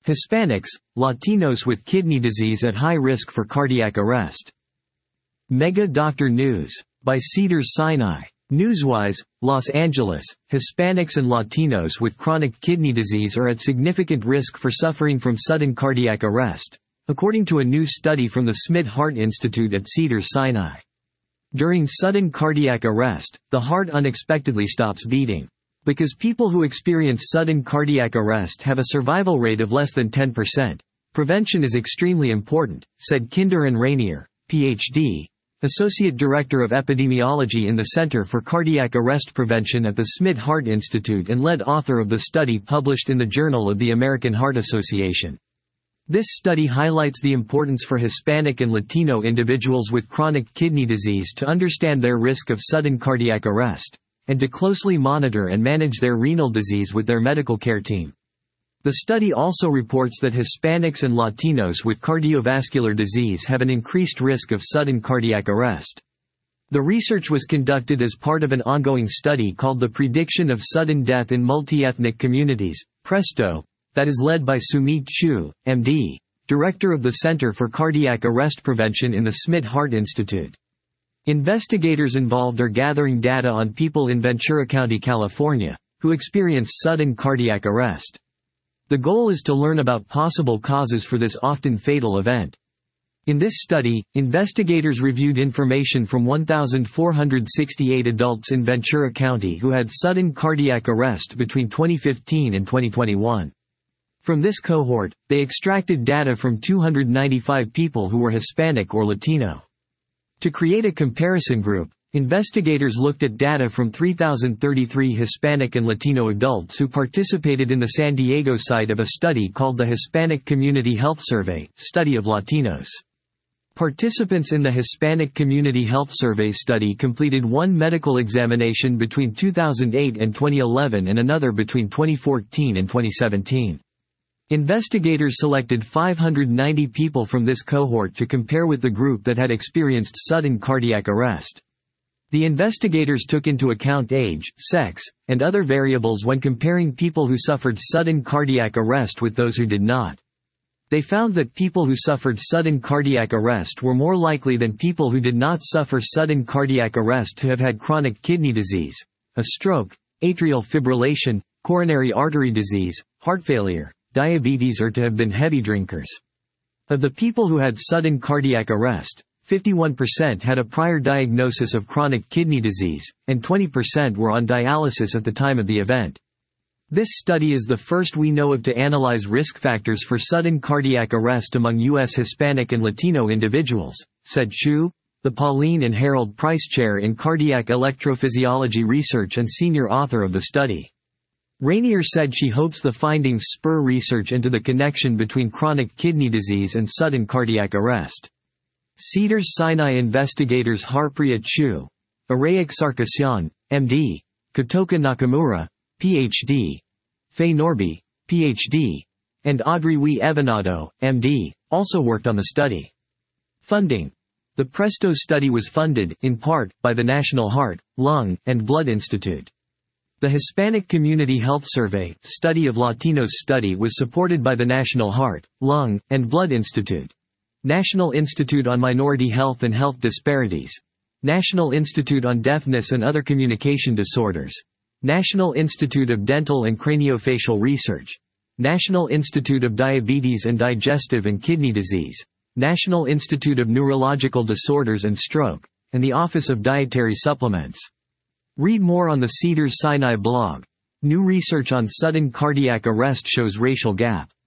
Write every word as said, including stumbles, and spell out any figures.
Hispanics, Latinos with kidney disease at high risk for cardiac arrest. Mega Doctor News. By Cedars-Sinai. Newswise, Los Angeles, Hispanics and Latinos with chronic kidney disease are at significant risk for suffering from sudden cardiac arrest, according to a new study from the Smith Heart Institute at Cedars-Sinai. During sudden cardiac arrest, the heart unexpectedly stops beating. Because people who experience sudden cardiac arrest have a survival rate of less than ten percent, prevention is extremely important, said Kinder and Rainier, P H D, Associate Director of Epidemiology in the Center for Cardiac Arrest Prevention at the Smith Heart Institute and lead author of the study published in the Journal of the American Heart Association. This study highlights the importance for Hispanic and Latino individuals with chronic kidney disease to understand their risk of sudden cardiac arrest, and to closely monitor and manage their renal disease with their medical care team. The study also reports that Hispanics and Latinos with cardiovascular disease have an increased risk of sudden cardiac arrest. The research was conducted as part of an ongoing study called the Prediction of Sudden Death in Multi-Ethnic Communities, PRESTO, that is led by Sumeet Chu, M D, Director of the Center for Cardiac Arrest Prevention in the Smith Heart Institute. Investigators involved are gathering data on people in Ventura County, California, who experience sudden cardiac arrest. The goal is to learn about possible causes for this often fatal event. In this study, investigators reviewed information from one thousand four hundred sixty-eight adults in Ventura County who had sudden cardiac arrest between twenty fifteen and twenty twenty-one. From this cohort, they extracted data from two hundred ninety-five people who were Hispanic or Latino. To create a comparison group, investigators looked at data from three thousand thirty-three Hispanic and Latino adults who participated in the San Diego site of a study called the Hispanic Community Health Survey, Study of Latinos. Participants in the Hispanic Community Health Survey study completed one medical examination between two thousand eight and twenty eleven and another between twenty fourteen and twenty seventeen. Investigators selected five hundred ninety people from this cohort to compare with the group that had experienced sudden cardiac arrest. The investigators took into account age, sex, and other variables when comparing people who suffered sudden cardiac arrest with those who did not. They found that people who suffered sudden cardiac arrest were more likely than people who did not suffer sudden cardiac arrest to have had chronic kidney disease, a stroke, atrial fibrillation, coronary artery disease, heart failure, diabetes, or to have been heavy drinkers. Of the people who had sudden cardiac arrest, fifty-one percent had a prior diagnosis of chronic kidney disease, and twenty percent were on dialysis at the time of the event. This study is the first we know of to analyze risk factors for sudden cardiac arrest among U S Hispanic and Latino individuals, said Chu, the Pauline and Harold Price Chair in Cardiac Electrophysiology Research and senior author of the study. Rainier said she hopes the findings spur research into the connection between chronic kidney disease and sudden cardiac arrest. Cedars-Sinai investigators Harpriya Chu, Arayak Sarkisyan, M D, Kotoka Nakamura, P H D, Faye Norby, P H D, and Audrey Wee Evanado, M D, also worked on the study. Funding. The PRESTO study was funded, in part, by the National Heart, Lung, and Blood Institute. The Hispanic Community Health Survey, Study of Latinos study was supported by the National Heart, Lung, and Blood Institute, National Institute on Minority Health and Health Disparities, National Institute on Deafness and Other Communication Disorders, National Institute of Dental and Craniofacial Research, National Institute of Diabetes and Digestive and Kidney Disease, National Institute of Neurological Disorders and Stroke, and the Office of Dietary Supplements. Read more on the Cedars-Sinai blog. New research on sudden cardiac arrest shows racial gap.